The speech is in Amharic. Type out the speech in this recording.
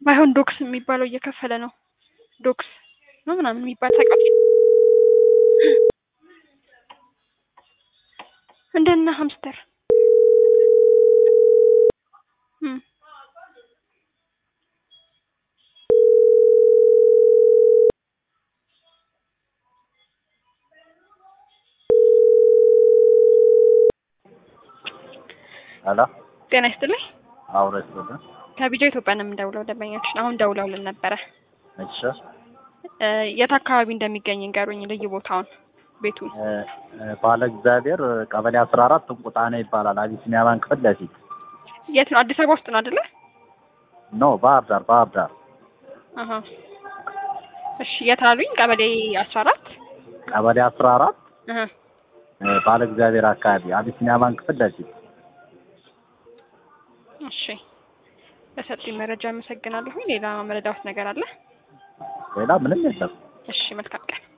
ባይሆን ዶክስ የሚባለው እየከፈለ ነው ዶክስ ነው ምናምን የሚባል ታውቃለህ እንደነ ሃምስተር አላ ጤና ይስጥልኝ አውረስቶት ከቢጃ ኢትዮጵያ ነው የምደውለው ደንበኛችን አሁን ደውለውልን ነበረ እሺ የት አካባቢ እንደሚገኝ እንገሩኝ ልዩ ቦታውን ቤቱን ባለ እግዚአብሔር ቀበሌ 14 እንቁጣኔ ይባላል አቢሲኒያ ባንክ ፊት ለፊት የት ነው አዲስ አበባ ውስጥ ነው አይደለ ኖ ባህር ዳር አሃ እሺ የት አሉኝ ቀበሌ 14 ቀበሌ 14 አሃ ባለ እግዚአብሔር አካባቢ አቢሲኒያ ባንክ ፊት ለፊት እሺ ለሰጡኝ መረጃ አመሰግናለሁ ሌላ መረዳት ነገር አለ ሌላ ምንም የለም እሺ መልካም ቀን